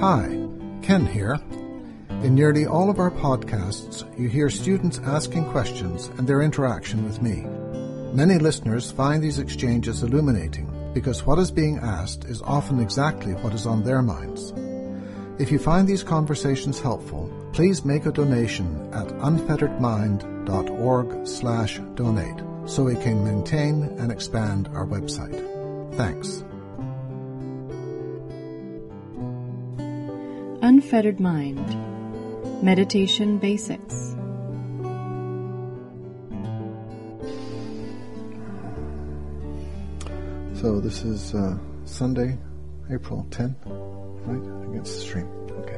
Hi, Ken here. In nearly all of our podcasts, you hear students asking questions and their interaction with me. Many listeners find these exchanges illuminating because what is being asked is often exactly what is on their minds. If you find these conversations helpful, please make a donation at unfetteredmind.org/donate so we can maintain and expand our website. Thanks. Unfettered Mind. Meditation Basics. So this is Sunday, April 10, right? Against the stream. Okay.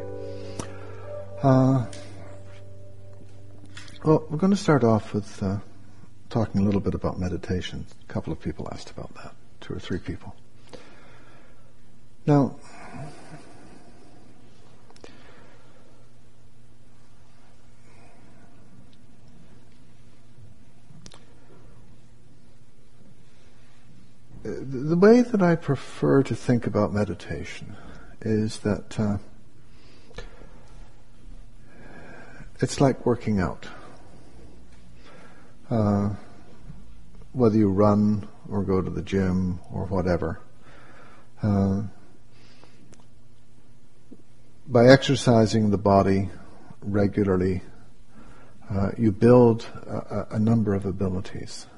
Well, we're going to start off with talking a little bit about meditation. A couple of people asked about that, 2 or 3 people. Now, the way that I prefer to think about meditation is that it's like working out. Whether you run or go to the gym or whatever, by exercising the body regularly, you build a number of abilities.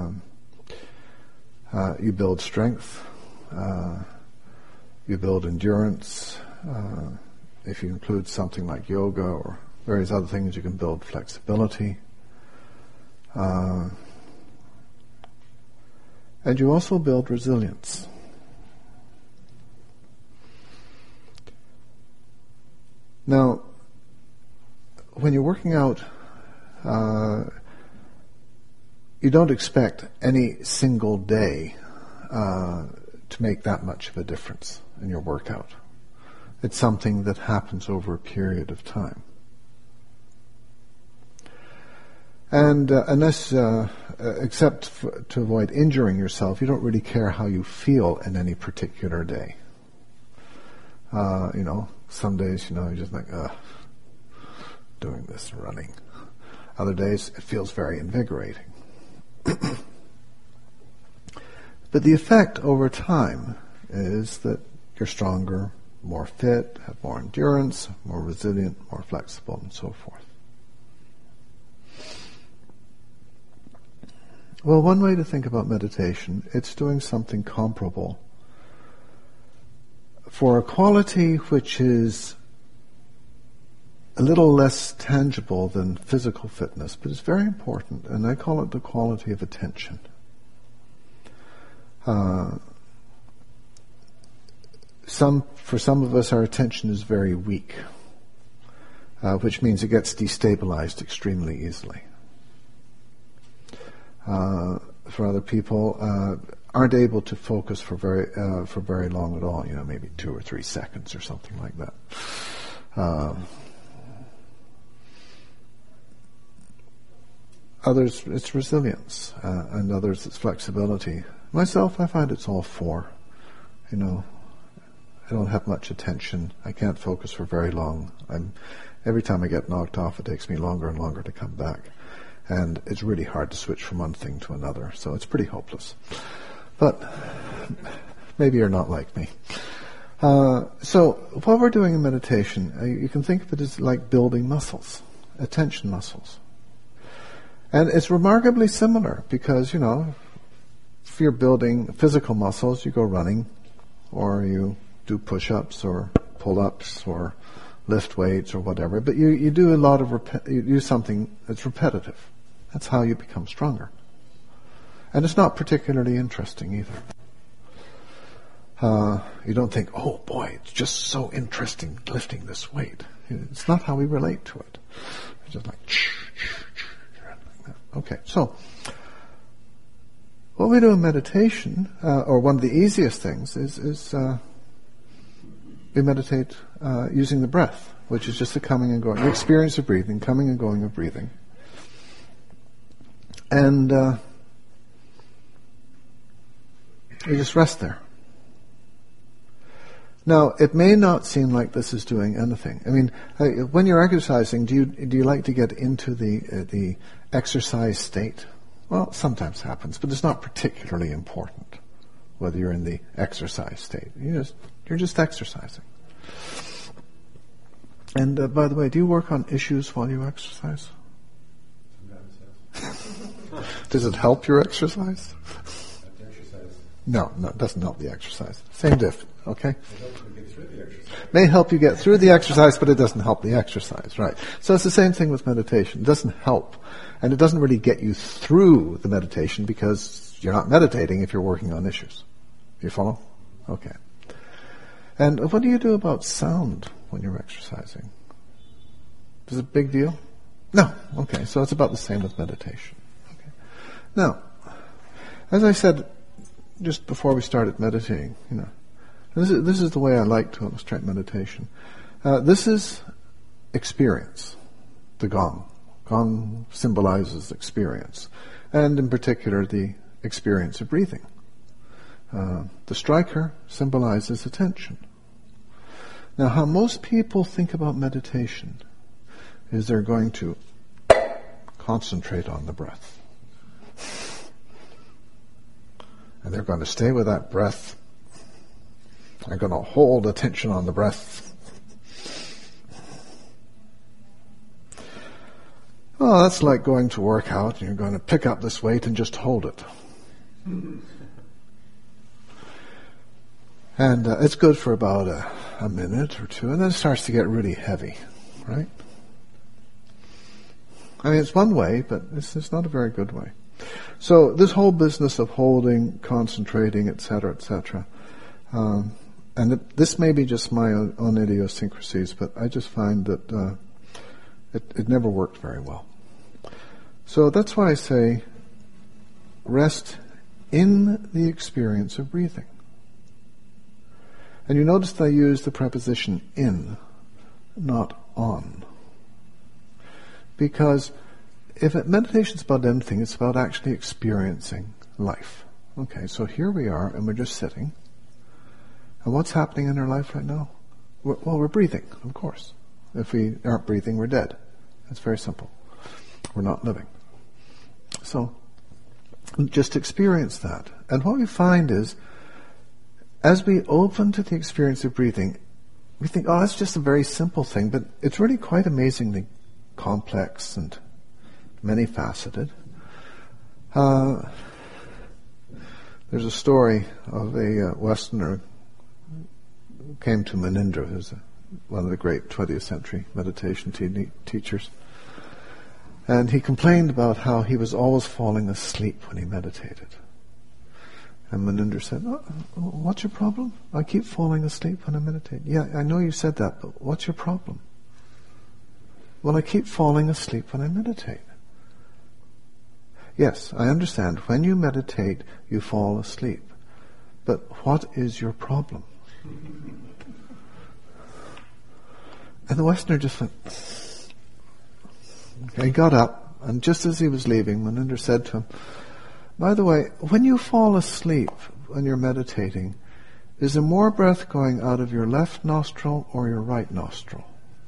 You build strength, you build endurance. If you include something like yoga or various other things, you can build flexibility. And you also build resilience. Now, when you're working out, you don't expect any single day to make that much of a difference in your workout. It's something that happens over a period of time. And unless, except to avoid injuring yourself, you don't really care how you feel in any particular day. Some days, you're just like, doing this running. Other days, it feels very invigorating. But the effect over time is that you're stronger, more fit, have more endurance, more resilient, more flexible, and so forth. Well, one way to think about meditation, it's doing something comparable for a quality which is a little less tangible than physical fitness, but it's very important, and I call it the quality of attention. For some of us, our attention is very weak, which means it gets destabilized extremely easily. For other people, aren't able to focus for very long at all. Maybe 2 or 3 seconds or something like that. Others, it's resilience, and others, it's flexibility. Myself, I find it's all 4. I don't have much attention. I can't focus for very long. Every time I get knocked off, it takes me longer and longer to come back. And it's really hard to switch from one thing to another, so it's pretty hopeless. But maybe you're not like me. So what we're doing in meditation, you can think of it as like building muscles, attention muscles. And it's remarkably similar because, if you're building physical muscles, you go running, or you do push-ups or pull-ups or lift weights or whatever. But you do a lot of, you do something that's repetitive. That's how you become stronger. And it's not particularly interesting either. You don't think, oh boy, it's just so interesting lifting this weight. It's not how we relate to it. It's just like, okay, so what we do in meditation, or one of the easiest things, is we meditate using the breath, which is just the coming and going, the experience of breathing, coming and going of breathing. And you just rest there. Now, it may not seem like this is doing anything. I mean, when you're exercising, do you like to get into the exercise state? Well, sometimes happens, but it's not particularly important whether you're in the exercise state. You're just exercising. And by the way, do you work on issues while you exercise? Does it help your exercise? No, it doesn't help the exercise. Same diff, okay? May help you get through the exercise, but it doesn't help the exercise, right? So it's the same thing with meditation. It doesn't help. And it doesn't really get you through the meditation because you're not meditating if you're working on issues. You follow? Okay. And what do you do about sound when you're exercising? Is it a big deal? No. Okay, so it's about the same with meditation. Okay. Now, as I said just before we started meditating, this is the way I like to illustrate meditation. This is experience, the gong. Gong symbolizes experience, and in particular the experience of breathing. The striker symbolizes attention. Now, how most people think about meditation is they're going to concentrate on the breath. And they're going to stay with that breath. They're going to hold attention on the breath. Oh, that's like going to work out and you're going to pick up this weight and just hold it. And it's good for about a minute or two, and then it starts to get really heavy, right? I mean, it's one way, but it's not a very good way. So this whole business of holding, concentrating, etc., and this may be just my own idiosyncrasies, but I just find that it never worked very well. So that's why I say rest in the experience of breathing. And you notice that I use the preposition in, not on. Because if meditation's about anything, it's about actually experiencing life. Okay, so here we are, and we're just sitting. And what's happening in our life right now? We're breathing, of course. If we aren't breathing, we're dead. It's very simple. We're not living. So, just experience that. And what we find is, as we open to the experience of breathing, we think, oh, that's just a very simple thing, but it's really quite amazingly complex and many-faceted. There's a story of a Westerner who came to Munindra, who's one of the great 20th century meditation teachers. And he complained about how he was always falling asleep when he meditated. And Munindra said, oh, what's your problem? I keep falling asleep when I meditate. Yeah, I know you said that, but what's your problem? Well, I keep falling asleep when I meditate. Yes, I understand. When you meditate, you fall asleep. But what is your problem? And the Westerner just went... Okay, he got up, and just as he was leaving, Munindra said to him, by the way, when you fall asleep when you're meditating, is there more breath going out of your left nostril or your right nostril?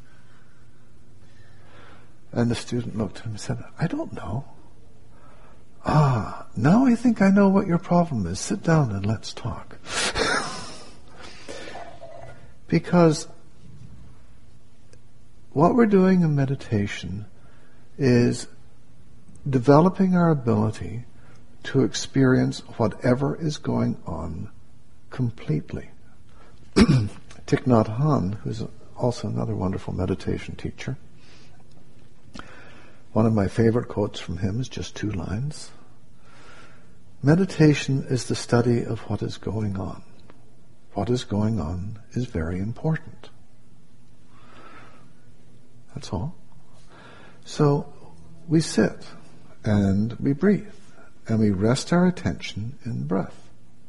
And the student looked at him and said, I don't know. Ah, now I think I know what your problem is. Sit down and let's talk. Because what we're doing in meditation is developing our ability to experience whatever is going on completely. Thich Nhat Hanh, who's also another wonderful meditation teacher, one of my favorite quotes from him is just 2 lines. Meditation is the study of what is going on. What is going on is very important. That's all. So we sit and we breathe and we rest our attention in breath.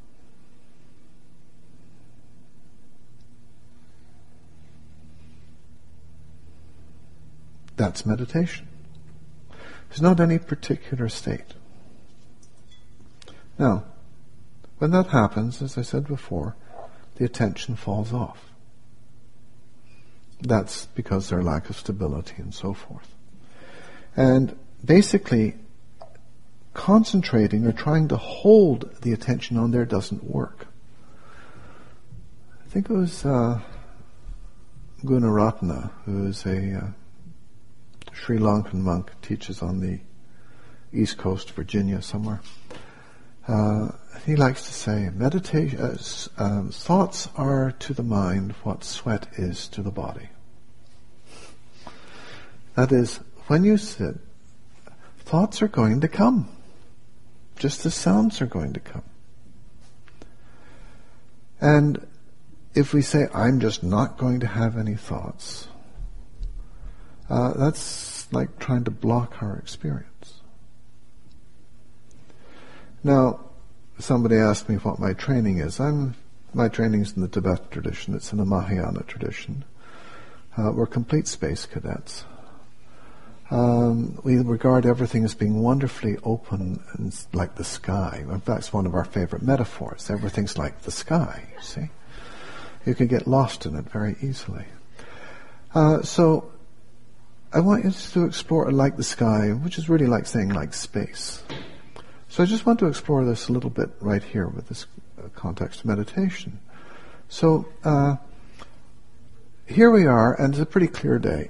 That's meditation. There's not any particular state. Now, when that happens, as I said before, the attention falls off. That's because there's lack of stability and so forth. And basically, concentrating or trying to hold the attention on there doesn't work. I think it was Gunaratana, who is a Sri Lankan monk, teaches on the East Coast, Virginia, somewhere. He likes to say, meditation, thoughts are to the mind what sweat is to the body. That is, when you sit, thoughts are going to come, just as sounds are going to come. And if we say, I'm just not going to have any thoughts, that's like trying to block our experience. Now, somebody asked me what my training is. My training is in the Tibetan tradition. It's in the Mahayana tradition. We're complete space cadets. We regard everything as being wonderfully open and like the sky. In fact, it's one of our favorite metaphors. Everything's like the sky, you see. You can get lost in it very easily. So, I want you to explore like the sky, which is really like saying like space. So I just want to explore this a little bit right here with this context of meditation. So, here we are, and it's a pretty clear day.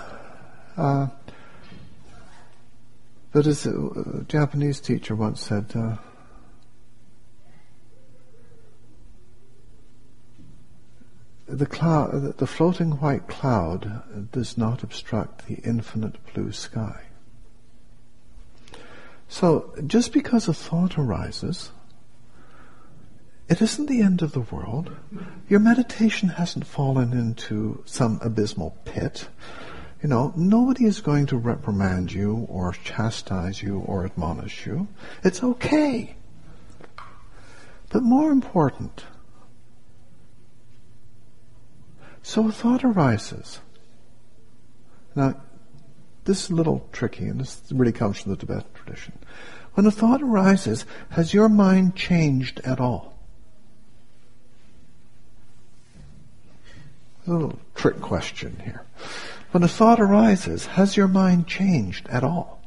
But as a Japanese teacher once said, the floating white cloud does not obstruct the infinite blue sky. So, just because a thought arises, it isn't the end of the world. Your meditation hasn't fallen into some abysmal pit. You know, nobody is going to reprimand you or chastise you or admonish you. It's okay. But more important, so a thought arises. Now, this is a little tricky, and this really comes from the Tibetan tradition. When a thought arises, has your mind changed at all? A little trick question here. When a thought arises, has your mind changed at all?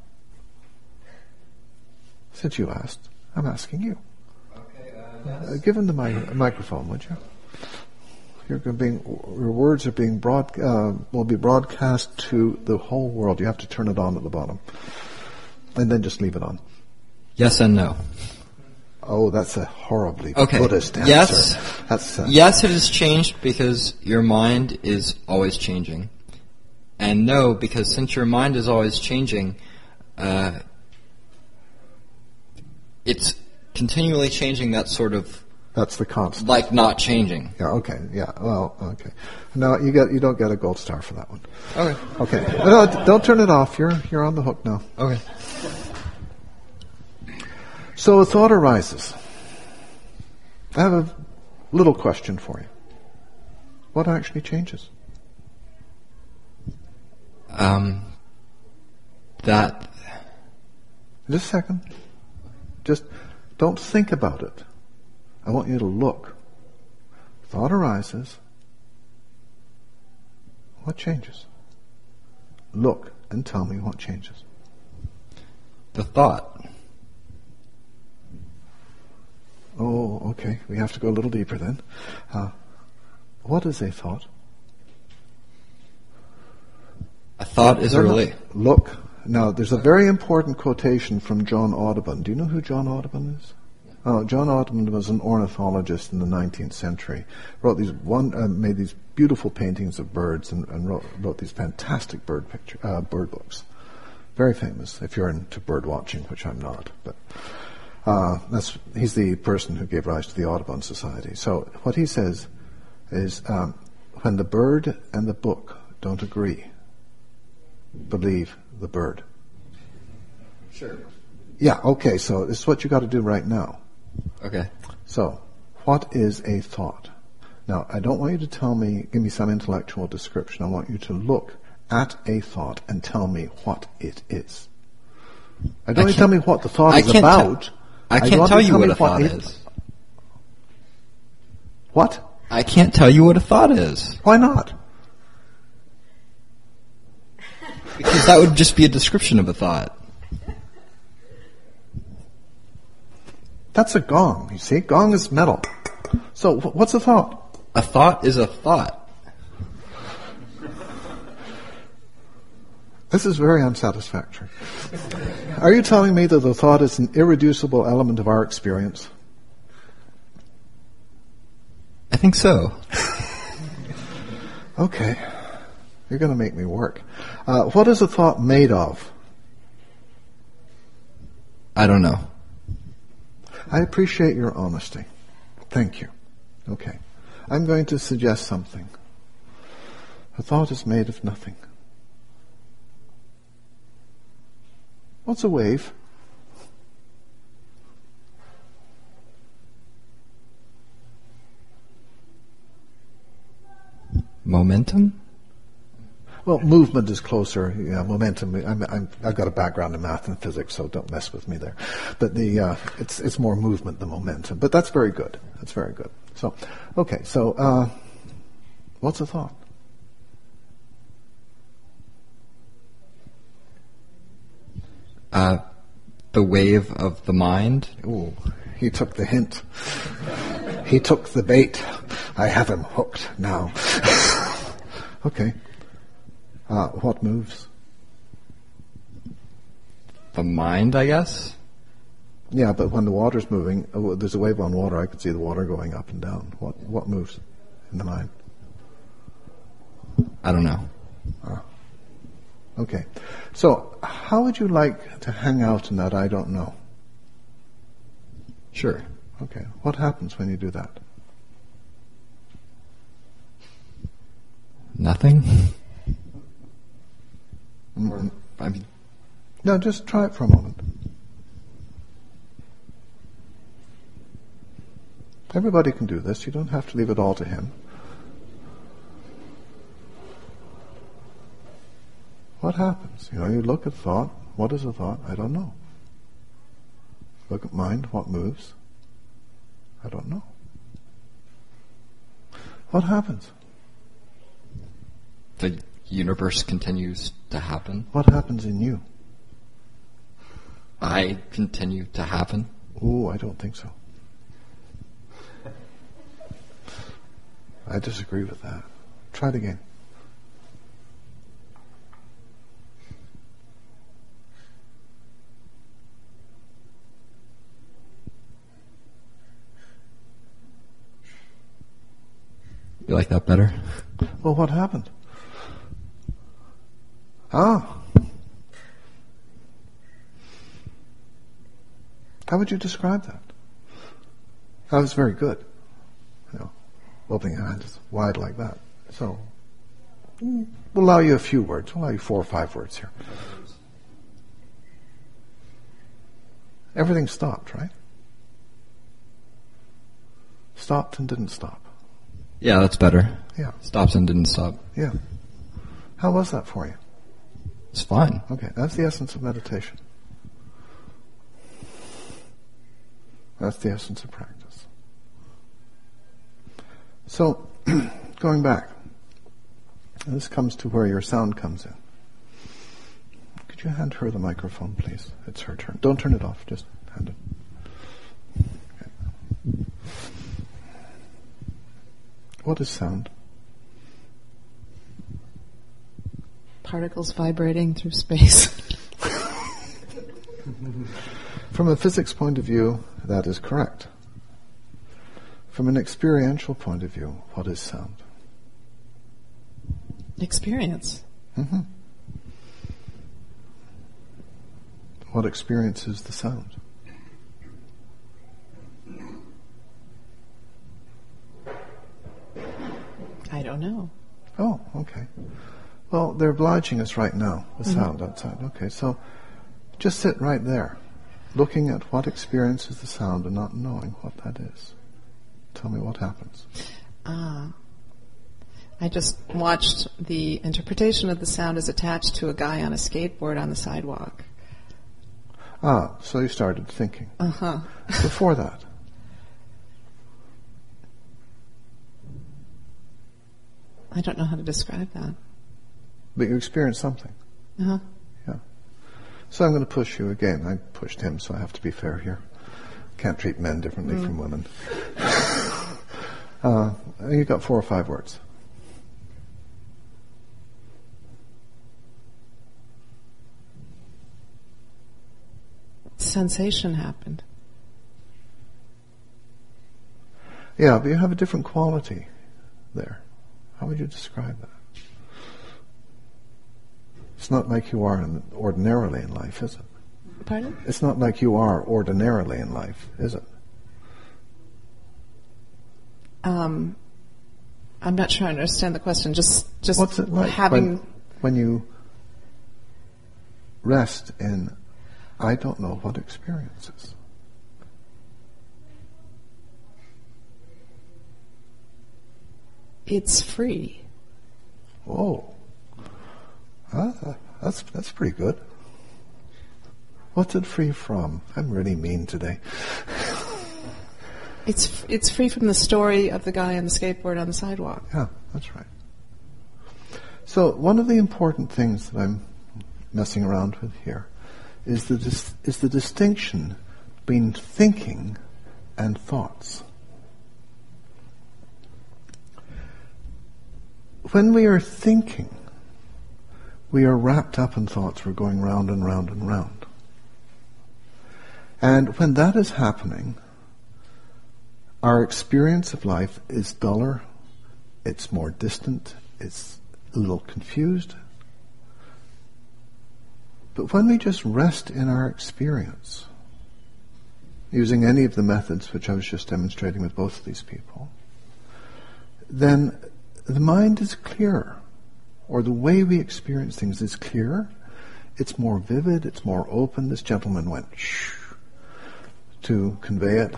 Since you asked, I'm asking you. Okay, give him the microphone, would you? Your words are being will be broadcast to the whole world. You have to turn it on at the bottom, and then just leave it on. Yes and no. Oh, that's a horribly Buddhist answer. Yes. Yes, it has changed because your mind is always changing, and no, because since your mind is always changing, it's continually changing. That sort of. That's the constant. Like not changing. Yeah, okay, yeah, well, okay. No, you don't get a gold star for that one. Okay. Okay. No, don't turn it off. You're on the hook now. Okay. So a thought arises. I have a little question for you. What actually changes? That. Just a second. Just don't think about it. I want you to look. Thought arises. What changes? Look and tell me what changes. The thought. Oh, okay. We have to go a little deeper then. What is a thought? A thought is a relief. Look. Now, there's a very important quotation from John Audubon. Do you know who John Audubon is? Oh, John Audubon was an ornithologist in the 19th century. Made these beautiful paintings of birds and wrote these fantastic bird books. Very famous if you're into bird watching, which I'm not. But he's the person who gave rise to the Audubon Society. So what he says is, when the bird and the book don't agree, believe the bird. Sure. Yeah, okay, so this is what you got to do right now. Okay. So, what is a thought? Now, I don't want you to give me some intellectual description. I want you to look at a thought and tell me what it is. I don't want you to tell me what the thought is about. I can't tell you what a thought is. What? I can't tell you what a thought is. Why not? Because that would just be a description of a thought. That's a gong, you see? Gong is metal. So what's a thought? A thought is a thought. This is very unsatisfactory. Are you telling me that the thought is an irreducible element of our experience? I think so. Okay. You're going to make me work. What is a thought made of? I don't know. I appreciate your honesty. Thank you. Okay. I'm going to suggest something. A thought is made of nothing. What's a wave? Momentum? Well, movement is closer. Yeah, momentum. I've got a background in math and physics, so don't mess with me there. But it's more movement than momentum. But that's very good. That's very good. So, okay. So, what's a thought? The wave of the mind. Ooh, he took the hint. He took the bait. I have him hooked now. Okay. What moves? The mind, I guess? Yeah, but when the water's moving, there's a wave on water. I can see the water going up and down. What moves in the mind? I don't know. Okay. So, how would you like to hang out in that I don't know? Sure. Okay. What happens when you do that? Nothing? Mm-hmm. I mean, No, just try it for a moment. Everybody can do this. You don't have to leave it all to him. What happens? You look at thought. What is a thought? I don't know. Look at mind. What moves? I don't know. What happens? the universe continues to happen. What happens in you? I continue to happen. Ooh, I don't think so. I disagree with that. Try it again. You like that better? Well, what happened? How would you describe that? That was very good. Opening your hands wide like that. So, we'll allow you a few words. We'll allow you 4 or 5 words here. Everything stopped, right? Stopped and didn't stop. Yeah, that's better. Yeah. Stops and didn't stop. Yeah. How was that for you? It's fine. Okay, that's the essence of meditation. That's the essence of practice. So, going back, this comes to where your sound comes in. Could you hand her the microphone, please? It's her turn. Don't turn it off, just hand it. Okay. What is sound? Particles vibrating through space. From a physics point of view, that is correct. From an experiential point of view, what is sound? Experience. Mm-hmm. What experience is the sound? I don't know. Oh, okay. Well, they're obliging us right now, the sound outside. Okay, so just sit right there, looking at what experience is the sound and not knowing what that is. Tell me what happens. I just watched the interpretation of the sound as attached to a guy on a skateboard on the sidewalk. So you started thinking. Uh-huh. Before that? I don't know how to describe that. But you experience something. Uh-huh. Yeah. So I'm going to push you again. I pushed him, so I have to be fair here. Can't treat men differently from women. You got 4 or 5 words. Sensation happened. Yeah, but you have a different quality there. How would you describe that? It's not like you are ordinarily in life, is it? Pardon? It's not like you are ordinarily in life, is it? I'm not sure I understand the question. Just What's it like having when you rest in I don't know what experiences? it's free. Oh, that's pretty good. What's it free from? I'm really mean today. It's free from the story of the guy on the skateboard on the sidewalk. Yeah, that's right. So one of the important things that I'm messing around with here is the distinction between thinking and thoughts. When we are thinking, we are wrapped up in thoughts. We're going round and round and round. And when that is happening, our experience of life is duller, it's more distant, it's a little confused. But when we just rest in our experience, using any of the methods which I was just demonstrating with both of these people, then the mind is clearer, or the way we experience things is clearer, it's more vivid, it's more open. This gentleman went shh to convey it.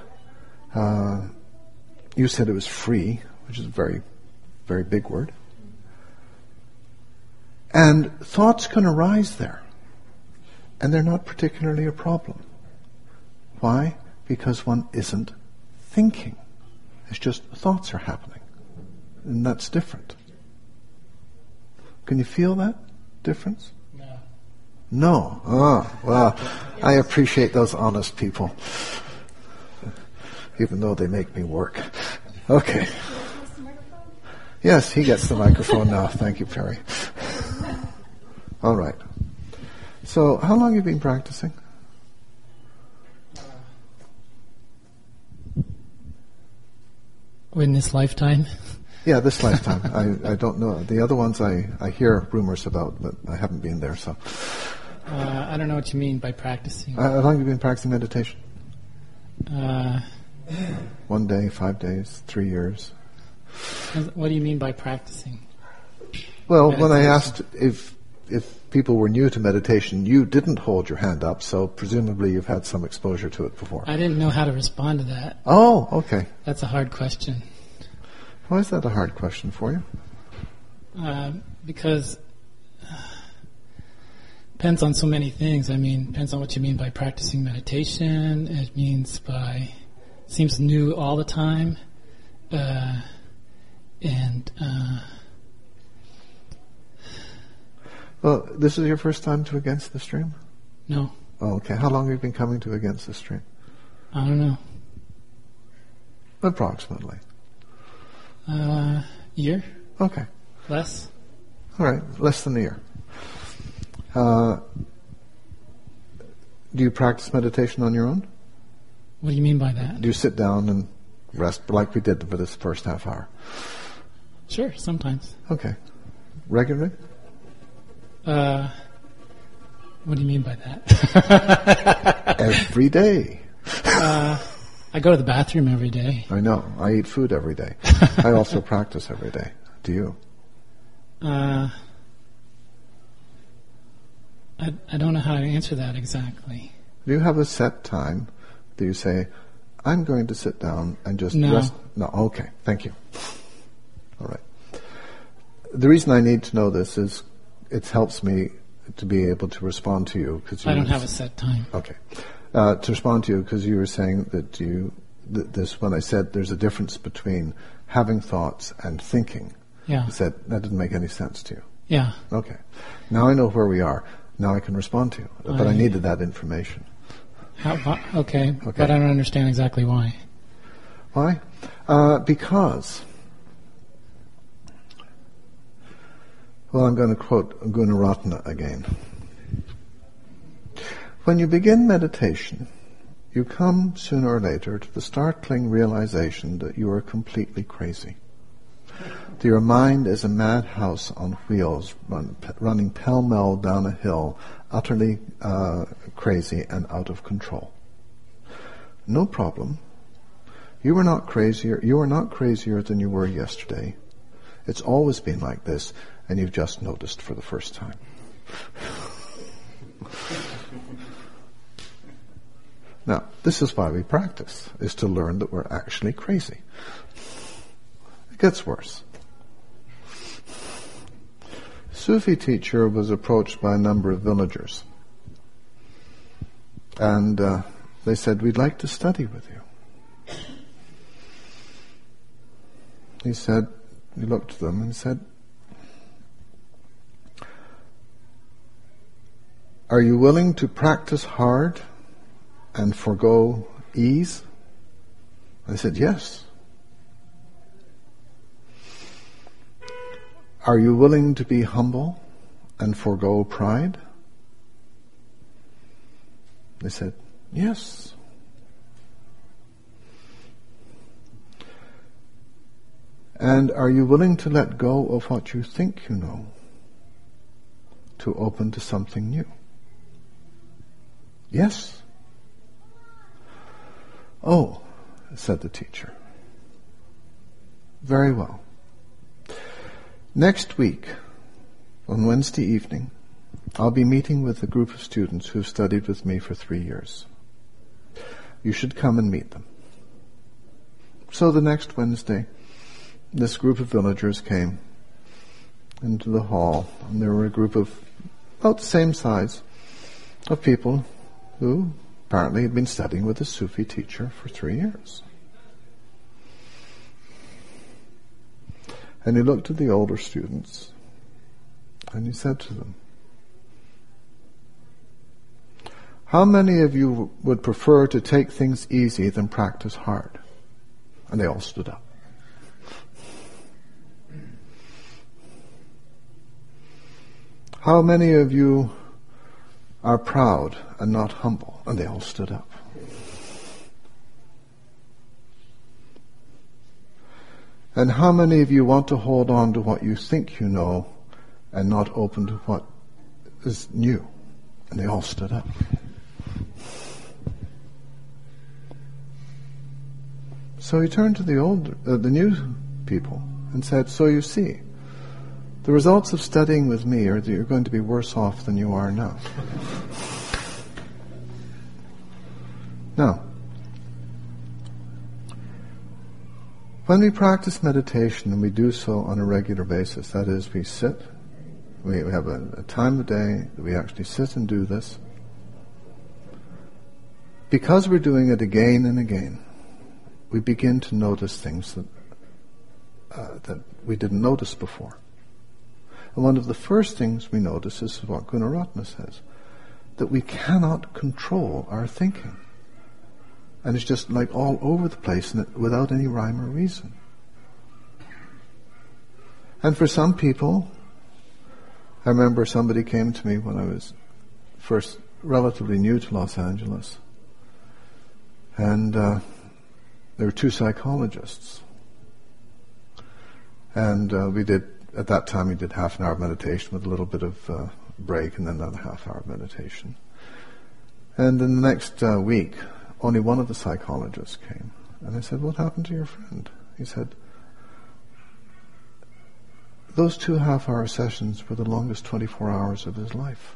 You said it was free, which is a very, very big word. And thoughts can arise there. And they're not particularly a problem. Why? Because one isn't thinking. It's just thoughts are happening. And that's different. Can you feel that difference? No. No. Oh, well, I appreciate those honest people. Even though they make me work. Okay. Yes, he gets the microphone now. Thank you, Perry. All right. So, how long have you been practicing? In this lifetime? Yeah, this lifetime. I don't know. The other ones I hear rumors about, but I haven't been there, so. I don't know what you mean by practicing. How long have you been practicing meditation? 1 day, 5 days, 3 years? What do you mean by practicing? Well, when I asked if people were new to meditation, you didn't hold your hand up, so presumably you've had some exposure to it before. I didn't know how to respond to that. Oh, okay. That's a hard question. Why is that a hard question for you? Because depends on so many things. I mean, depends on what you mean by practicing meditation. It means by, seems new all the time. Well, this is your first time to Against the Stream? No. Oh, okay. How long have you been coming to Against the Stream? I don't know. Approximately. Year? Okay. Less? All right. Less than a year. Do you practice meditation on your own? What do you mean by that? Do you sit down and rest like we did for this first half hour? Sure, sometimes. Okay. Regularly? What do you mean by that? Every day. I go to the bathroom every day. I know. I eat food every day. I also practice every day. Do you? I don't know how to answer that exactly. Do you have a set time that you say, I'm going to sit down and just rest? No. Okay. Thank you. All right. The reason I need to know this is it helps me to be able to respond to you. I don't have a set time. Okay. To respond to you, because you were saying that when I said there's a difference between having thoughts and thinking, Yeah. He said, that didn't make any sense to you. Yeah. Okay. Now I know where we are. Now I can respond to you. But I needed that information. Okay. But I don't understand exactly why. Why? Because, well, I'm going to quote Gunaratana again. When you begin meditation, you come sooner or later to the startling realization that you are completely crazy. That your mind is a madhouse on wheels, running pell-mell down a hill, utterly crazy and out of control. No problem. You are not crazier than you were yesterday. It's always been like this, and you've just noticed for the first time. Now, this is why we practice, is to learn that we're actually crazy. It gets worse. A Sufi teacher was approached by a number of villagers. And they said, we'd like to study with you. He looked at them and said, are you willing to practice hard and forgo ease? I said, yes. Are you willing to be humble and forgo pride? They said, yes. And are you willing to let go of what you think you know to open to something new? Yes. Oh, said the teacher. Very well. Next week, on Wednesday evening, I'll be meeting with a group of students who have studied with me for 3 years. You should come and meet them. So the next Wednesday, this group of villagers came into the hall, and there were a group of about the same size of people who apparently had been studying with a Sufi teacher for 3 years. And he looked at the older students and he said to them, how many of you would prefer to take things easy than practice hard? And they all stood up. How many of you are proud and not humble? And they all stood up. And how many of you want to hold on to what you think you know and not open to what is new? And they all stood up. So he turned to the new people and said, so you see, the results of studying with me are that you're going to be worse off than you are now. Now, when we practice meditation, and we do so on a regular basis, that is, we sit, we have a time of day that we actually sit and do this, because we're doing it again and again, we begin to notice things that we didn't notice before. And one of the first things we notice is what Gunaratana says, that we cannot control our thinking. And it's just like all over the place without any rhyme or reason. And for some people, I remember somebody came to me when I was first relatively new to Los Angeles. And there were 2 psychologists. And at that time we did half an hour of meditation with a little bit of break and then another half hour of meditation. And then the next week, only one of the psychologists came. And I said, what happened to your friend? He said, those 2 half-hour sessions were the longest 24 hours of his life.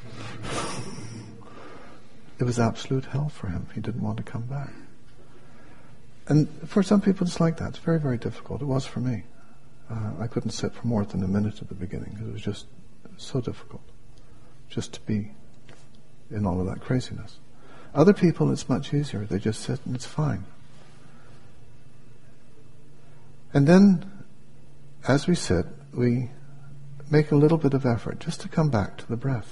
It was absolute hell for him. He didn't want to come back. And for some people it's like that. It's very, very difficult. It was for me. I couldn't sit for more than a minute at the beginning. It was just so difficult just to be in all of that craziness. Other people, it's much easier. They just sit and it's fine. And then, as we sit, we make a little bit of effort just to come back to the breath.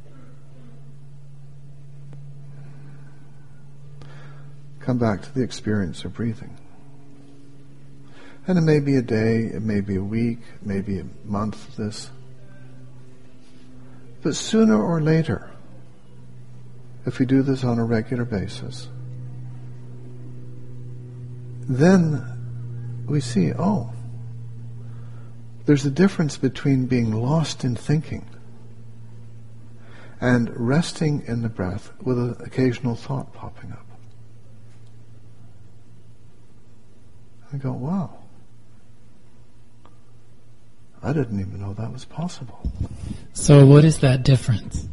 Come back to the experience of breathing. And it may be a day, it may be a week, it may be a month of this. But sooner or later, if we do this on a regular basis, then we see, there's a difference between being lost in thinking and resting in the breath with an occasional thought popping up. I go, wow, I didn't even know that was possible. So what is that difference?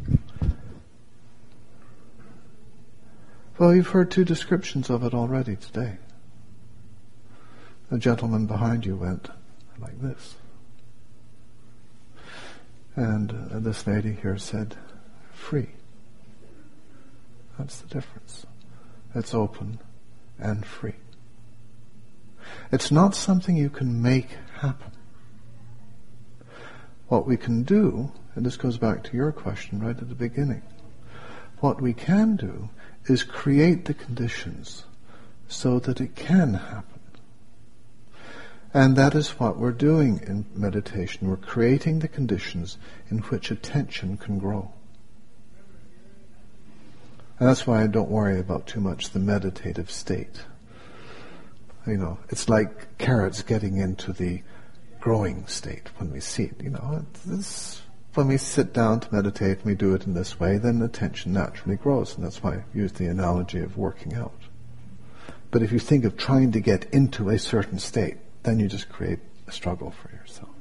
Well, you've heard two descriptions of it already today. The gentleman behind you went like this. And this lady here said, free. That's the difference. It's open and free. It's not something you can make happen. What we can do, and this goes back to your question right at the beginning, what we can do is create the conditions so that it can happen. And that is what we're doing in meditation. We're creating the conditions in which attention can grow. And that's why I don't worry about too much the meditative state. It's like carrots getting into the growing state when we see it. When we sit down to meditate and we do it in this way, then attention naturally grows. And that's why I use the analogy of working out. But if you think of trying to get into a certain state, then you just create a struggle for yourself.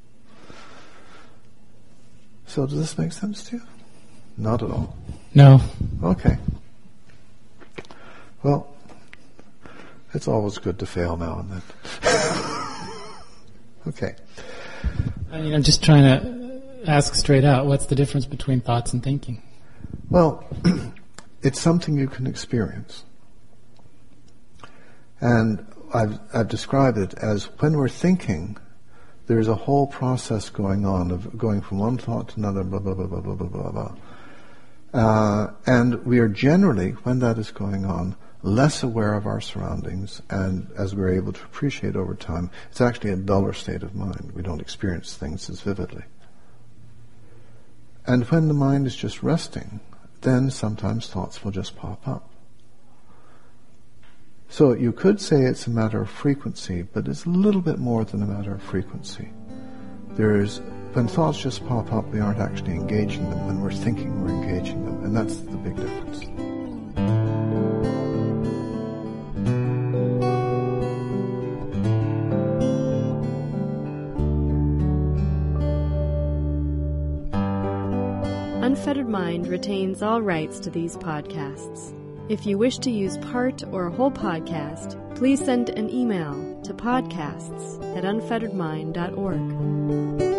So does this make sense to you? Not at all. No. Okay. Well, it's always good to fail now and then. Okay. I'm just trying to ask straight out, what's the difference between thoughts and thinking? Well, it's something you can experience. And I've described it as when we're thinking, there's a whole process going on of going from one thought to another, blah, blah, blah, blah, blah, blah, blah, blah. And we are generally, when that is going on, less aware of our surroundings, and as we're able to appreciate over time, it's actually a duller state of mind. We don't experience things as vividly. And when the mind is just resting, then sometimes thoughts will just pop up. So you could say it's a matter of frequency, but it's a little bit more than a matter of frequency. When thoughts just pop up, we aren't actually engaging them. When we're thinking, we're engaging them, and that's the big difference. Unfettered Mind retains all rights to these podcasts. If you wish to use part or a whole podcast, please send an email to podcasts@unfetteredmind.org.